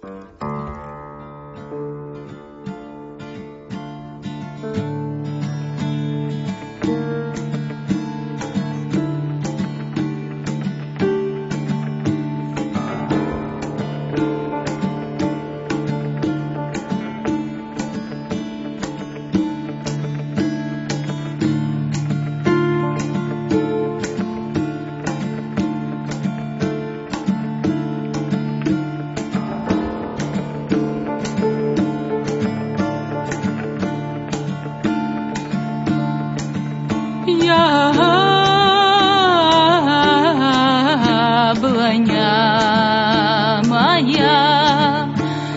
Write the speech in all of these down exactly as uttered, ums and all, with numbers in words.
Яблоня моя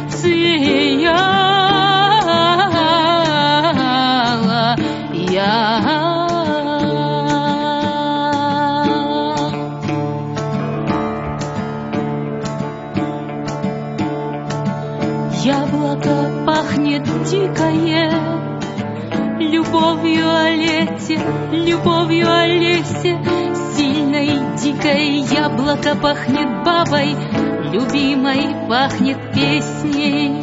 сияла, я яблоко пахнет дикое, любовью Олесе, любовью Олесе, сильной, дикой. Яблоко пахнет бабой, любимой, пахнет песней.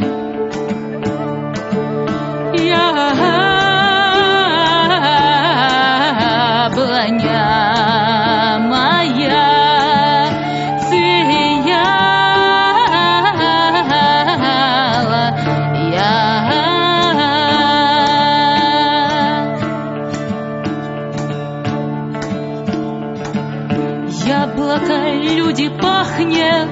Яблоня моя сияла, я яблоко, люди, пахнет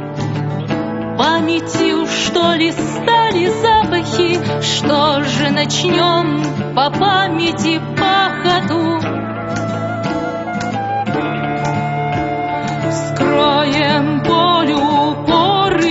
памятью, что ли, стали запахи. Что же начнем по памяти пахоту? Скроем полю поры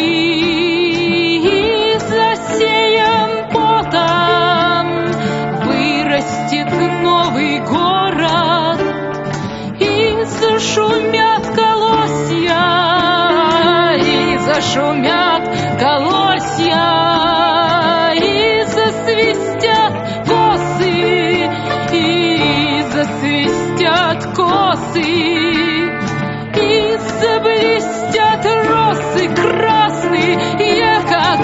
и засеем потом. Вырастет новый город и зашумят колосья, и зашумят колосья, и засвистят косы, и засвистят косы, и заблестят росы красные, как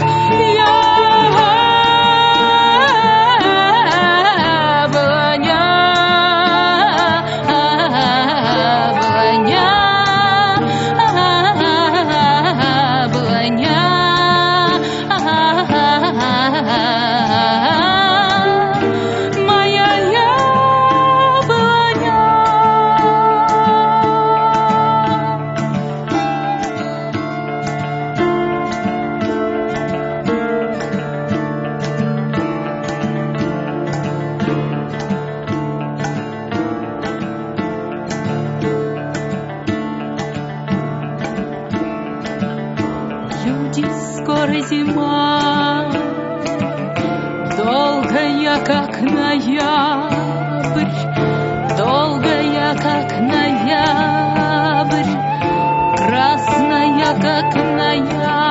скоро зима, долгая, как ноябрь, долгая, как ноябрь, красная, как ноябрь.